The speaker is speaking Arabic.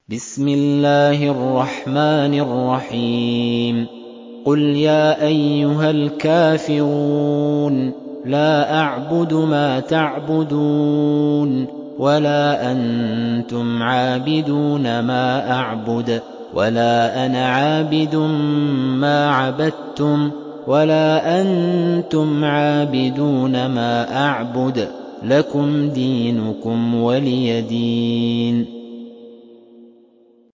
بسم الله الرحمن الرحيم قل يا أيها الكافرون لا أعبد ما تعبدون ولا أنتم عابدون ما أعبد ولا أنا عابد ما عبدتم ولا أنتم عابدون ما أعبد لكم دينكم ولي دين